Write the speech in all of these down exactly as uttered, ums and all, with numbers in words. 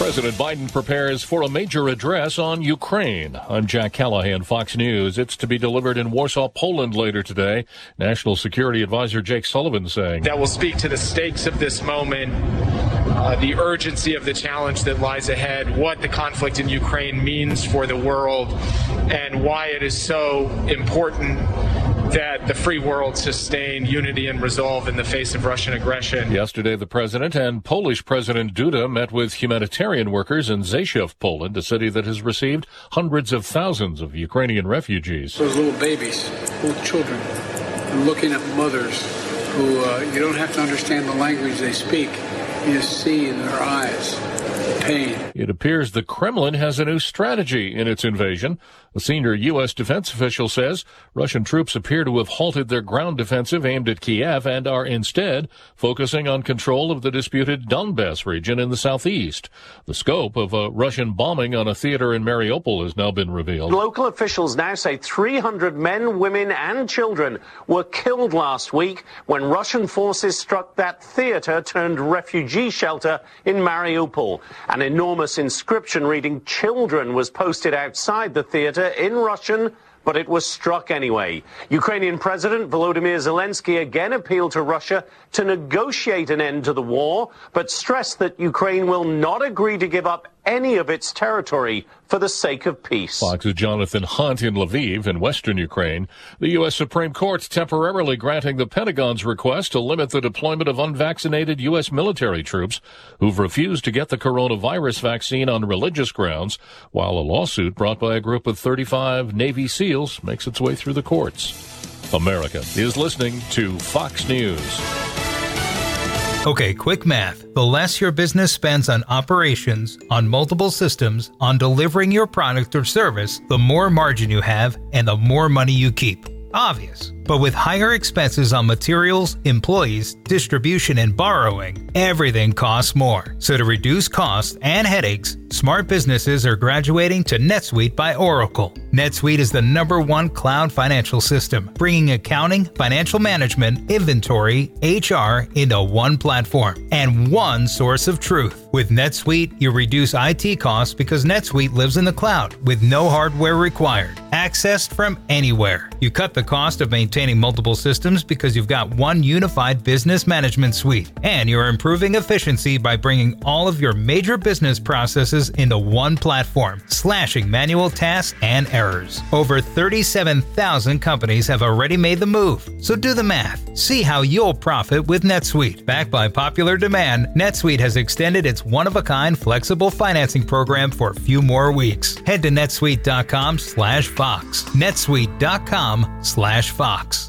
President Biden prepares for a major address on Ukraine. I'm Jack Callahan, Fox News. It's to be delivered in Warsaw, Poland later today. National Security Advisor Jake Sullivan saying that will speak to the stakes of this moment, uh, the urgency of the challenge that lies ahead, what the conflict in Ukraine means for the world, and why it is so important that the free world sustain unity and resolve in the face of Russian aggression. Yesterday, the president and Polish President Duda met with humanitarian workers in Rzeszów, Poland, a city that has received hundreds of thousands of Ukrainian refugees. Those little babies, little children, and looking at mothers who uh, you don't have to understand the language they speak. You just see in their eyes the pain. It appears the Kremlin has a new strategy in its invasion. A senior U S defense official says Russian troops appear to have halted their ground offensive aimed at Kiev and are instead focusing on control of the disputed Donbas region in the southeast. The scope of a Russian bombing on a theater in Mariupol has now been revealed. Local officials now say three hundred men, women and children were killed last week when Russian forces struck that theater turned refugee shelter in Mariupol. An enormous inscription reading "Children" was posted outside the theater in Russian, but it was struck anyway. Ukrainian President Volodymyr Zelensky again appealed to Russia to negotiate an end to the war, but stressed that Ukraine will not agree to give up any of its territory for the sake of peace. Fox's Jonathan Hunt in Lviv in western Ukraine. The U S Supreme Court's temporarily granting the Pentagon's request to limit the deployment of unvaccinated U S military troops who've refused to get the coronavirus vaccine on religious grounds, while a lawsuit brought by a group of thirty-five Navy SEALs makes its way through the courts. America is listening to Fox News. Okay, quick math. The less your business spends on operations, on multiple systems, on delivering your product or service, the more margin you have and the more money you keep. Obvious. But with higher expenses on materials, employees, distribution, and borrowing, everything costs more. So to reduce costs and headaches, smart businesses are graduating to NetSuite by Oracle. NetSuite is the number one cloud financial system, bringing accounting, financial management, inventory, H R into one platform and one source of truth. With NetSuite, you reduce I T costs because NetSuite lives in the cloud with no hardware required, accessed from anywhere. You cut the cost of maintaining multiple systems because you've got one unified business management suite, and you're improving efficiency by bringing all of your major business processes into one platform, slashing manual tasks and errors. Over thirty-seven thousand companies have already made the move, so do the math. See how you'll profit with NetSuite. Backed by popular demand, NetSuite has extended its one-of-a-kind flexible financing program for a few more weeks. Head to netsuite.com slash Fox. netsuite.com slash Fox.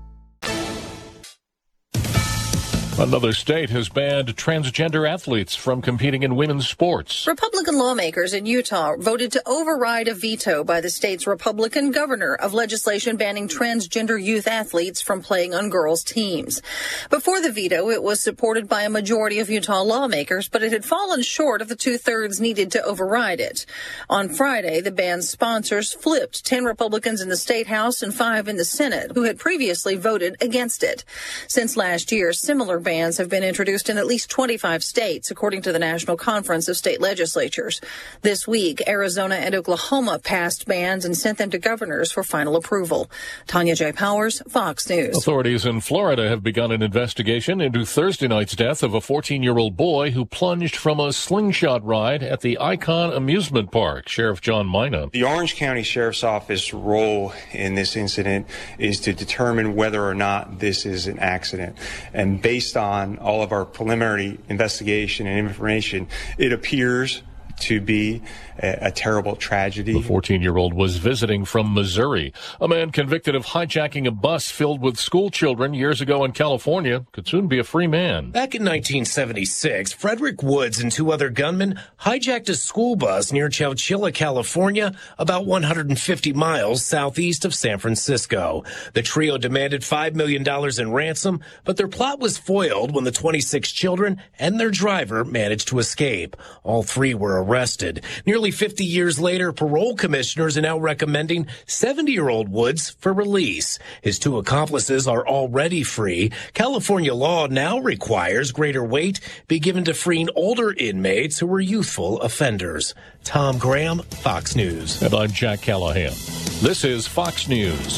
Another state has banned transgender athletes from competing in women's sports. Republican lawmakers in Utah voted to override a veto by the state's Republican governor of legislation banning transgender youth athletes from playing on girls' teams. Before the veto, it was supported by a majority of Utah lawmakers, but it had fallen short of the two-thirds needed to override it. On Friday, the ban's sponsors flipped ten Republicans in the state House and five in the Senate, who had previously voted against it. Since last year, similar bans have been introduced in at least twenty-five states, according to the National Conference of State Legislatures. This week, Arizona and Oklahoma passed bans and sent them to governors for final approval. Tanya J. Powers, Fox News. Authorities in Florida have begun an investigation into Thursday night's death of a fourteen-year-old boy who plunged from a slingshot ride at the Icon amusement park. Sheriff John Mina. The Orange County Sheriff's Office role in this incident is to determine whether or not this is an accident. And based on all of our preliminary investigation and information, it appears to be a, a terrible tragedy. The fourteen-year-old was visiting from Missouri. A man convicted of hijacking a bus filled with school children years ago in California could soon be a free man. Back in nineteen seventy-six, Frederick Woods and two other gunmen hijacked a school bus near Chowchilla, California, about one hundred fifty miles southeast of San Francisco. The trio demanded five million dollars in ransom, but their plot was foiled when the twenty-six children and their driver managed to escape. All three were arrested. Nearly fifty years later, parole commissioners are now recommending seventy-year-old Woods for release. His two accomplices are already free. California law now requires greater weight be given to freeing older inmates who were youthful offenders. Tom Graham, Fox News. And I'm Jack Callahan. This is Fox News.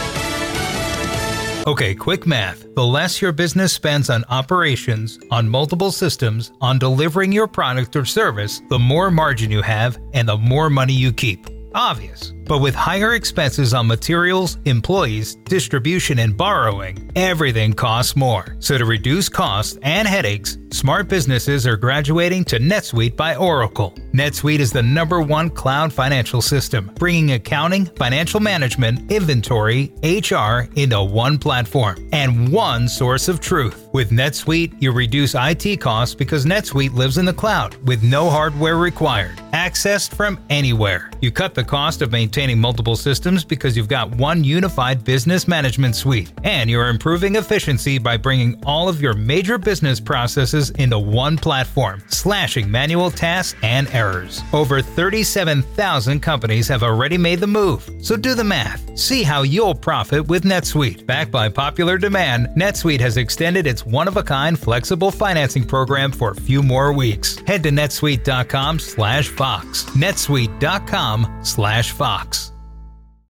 Okay, quick math. The less your business spends on operations, on multiple systems, on delivering your product or service, the more margin you have and the more money you keep. Obvious. But with higher expenses on materials, employees, distribution, and borrowing, everything costs more. So to reduce costs and headaches, smart businesses are graduating to NetSuite by Oracle. NetSuite is the number one cloud financial system, bringing accounting, financial management, inventory, H R into one platform and one source of truth. With NetSuite, you reduce I T costs because NetSuite lives in the cloud with no hardware required, accessed from anywhere. You cut the cost of maintaining multiple systems because you've got one unified business management suite, and you're improving efficiency by bringing all of your major business processes into one platform, slashing manual tasks and errors. Over thirty-seven thousand companies have already made the move, so do the math. See how you'll profit with NetSuite. Backed by popular demand, NetSuite has extended its one-of-a-kind flexible financing program for a few more weeks. Head to netsuite dot com slash Fox. netsuite dot com slash Fox.